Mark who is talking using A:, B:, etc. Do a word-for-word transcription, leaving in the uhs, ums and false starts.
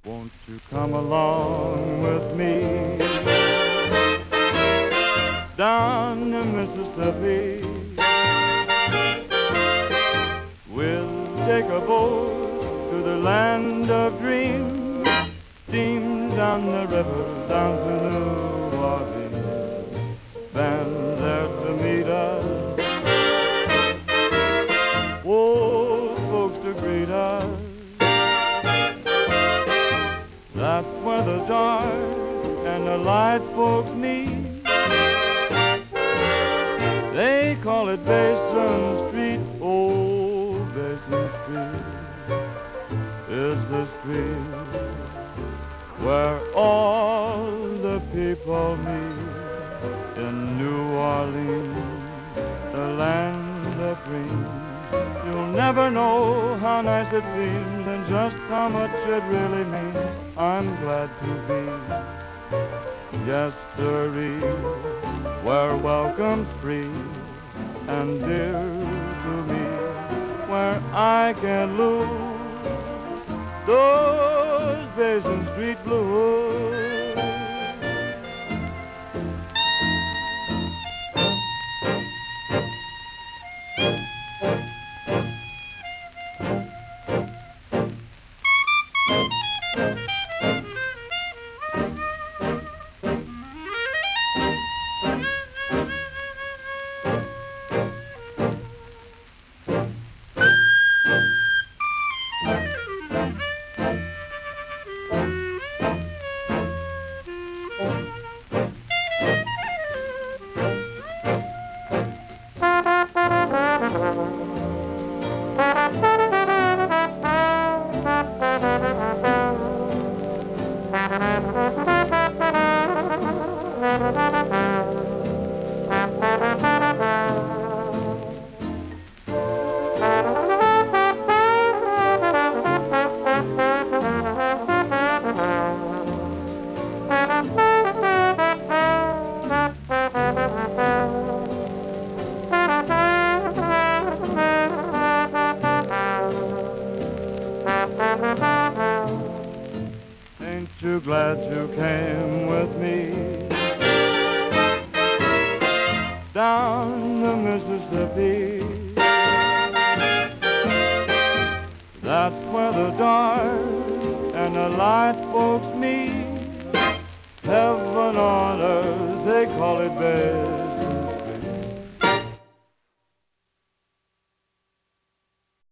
A: Won't you come along with me down the Mississippi? We'll take a boat to the land of dreams, steam down the river down to New Orleans, band there to meet us, old folks to greet us. That's where the dark and the light folks meet. They call it Basin Street. Oh, Basin Street is the street where all the people meet. In New Orleans, the land of dreams, you'll never know how nice it seems and just how much it really means. I'm glad to be, yes sirree, where welcome's free and dear to me, where I can lose those Basin Street blues. Ain't you glad you came with me down the Mississippi? That's where the dark and the light folks